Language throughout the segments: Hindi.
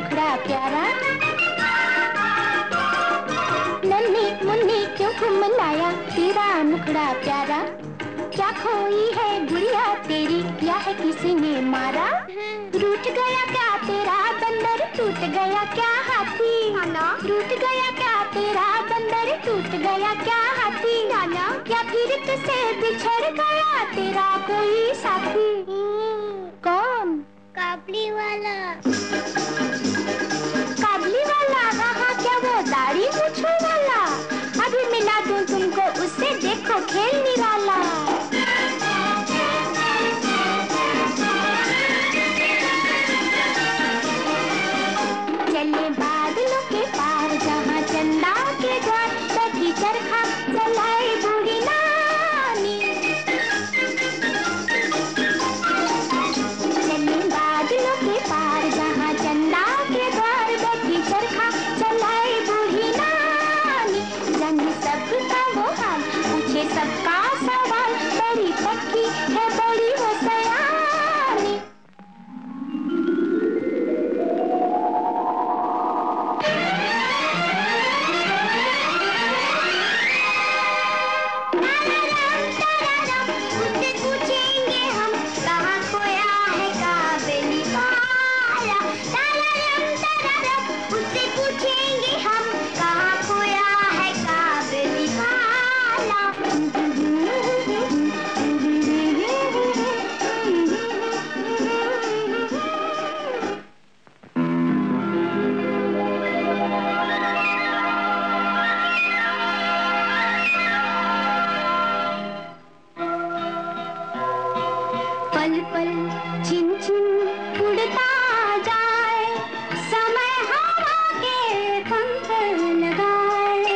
मुखड़ा प्यारा, नन्ही मुन्नी क्यों घुम लाया तेरा मुखड़ा प्यारा। क्या खोई है गुड़िया तेरी, या है किसी ने मारा? रूठ गया क्या तेरा बंदर, टूट गया क्या हाथी? रूठ गया क्या तेरा बंदर, टूट गया क्या हाथी? क्या फिर तुझसे बिछड़ गया तेरा कोई साथी? कौन? काबली वाला। काबली वाला? हाँ क्या वो दाढ़ी मूंछों वाला? अभी मिला दूं तुमको उससे, देखो खेल निराला। चले बादलों के पार जहाँ चंदा के द्वार, बैठी चरखा चलाए बूढ़ी नानी। चले बादलों के पार जहाँ चंदा के द्वार, बैठी चरखा चलाए बूढ़ी नानी। जाने सबका वो हाल, पूछे सबका सवाल, बड़ी पक्की है बड़ी वो सयानी। उससे पूछेंगे हम कहाँ खोया है काबली वाला। उससे पूछेंगे हम कहाँ खोया है काबली वाला। पल पल छिन छिन उड़ता जाए, समय हवा के पंख लगाए।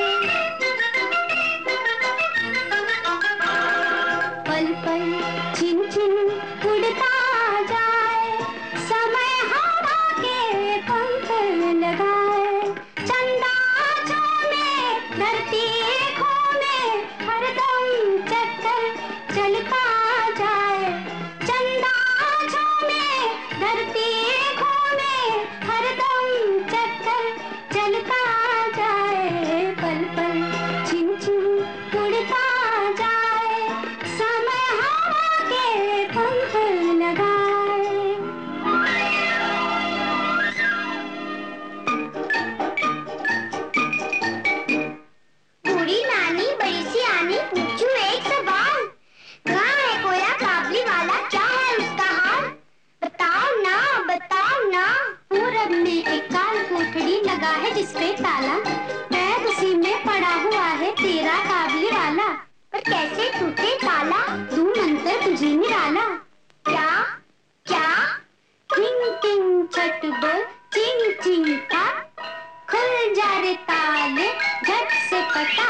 पल पल छिन छिन उड़ता जाए, समय हवा के पंख लगाए। चंदा झूमे धरती घूमे, हरदम चक्कर चलता जाए। चंदा झूमे धरती घूमे, हरदम चक्कर चलता जाए। पल पल छिन छिन उड़ता जाए, समय हवा के पंख लगाए। बूढ़ी नानी बड़ी सी आनी, पूछूं एक सवाल, कहाँ है खोया काबली वाला, क्या है उसका हाल? बताओ ना बताओ ना। पूरब में एक काल कोठड़ी लगा है जिसपे ताला, पैर उसी में पड़ा हुआ है तेरा काबली वाला। पर कैसे टूटे ताला, तू मंत्र तुझे निराला। क्या क्या? टिंग टिंग छट बोल चिंग चिंग था, खुल जा रे ताले झट से पटा।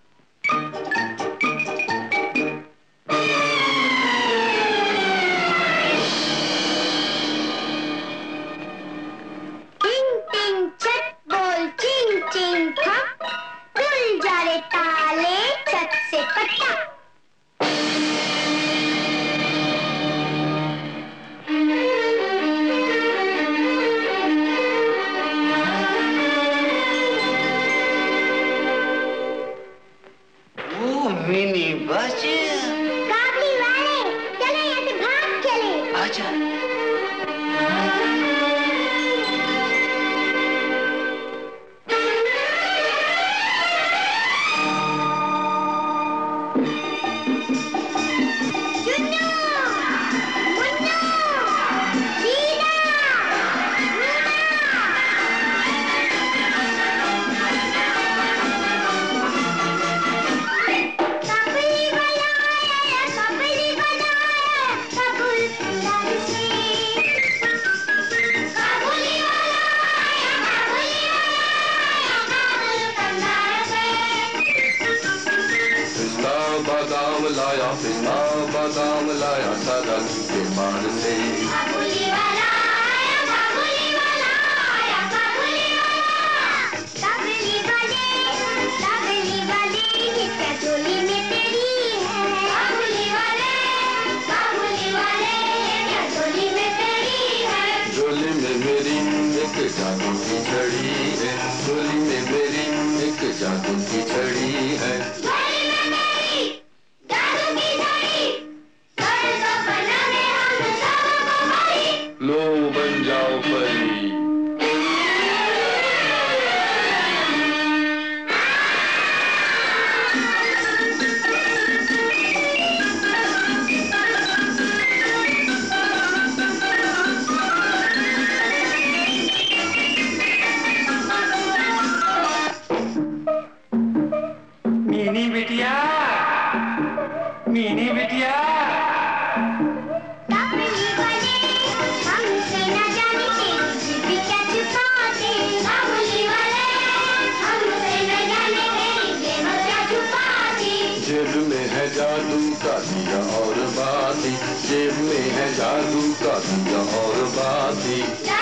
टिंग टिंग छट बोल चिंग चिंग था, खुल जा रे ताले झट से पटा। मिनी बस काबली वाले चले यहाँ से भाग चले। आजा। चुन्नू, मुन्नू, शीला, काबली वाला आया, काबली वाला आया, काबुल अंदाज से। काबुली वाला आया, काबुली वाला आया, काबुल अंदाज से। पिस्ता बादाम लाया, पिस्ता बादाम लाया, सदा के पान से। काबुली वाला आया, काबुली वाला आया, काबुली वाला। काबुली वाले ये क्या झोली में तेरी है? काबुली वाले ये क्या झोली में तेरी है? झोली में मेरी एक जादू की छड़ी है, झोली में मेरी एक जादू की छड़ी है। झोली में मेरी जादू की छड़ी, घर को बनाने हम सबको परी। लो बन जाओ परी। मीनी बिटिया, मीनी बिटिया। काबली वाले हमसे न जाने तेरी जिद क्या छुपाते। काबली वाले हमसे न जाने तेरी जेब क्या छुपाती। जेब में है जादू का दिया और बाती, जेब में है जादू का दिया और बाती।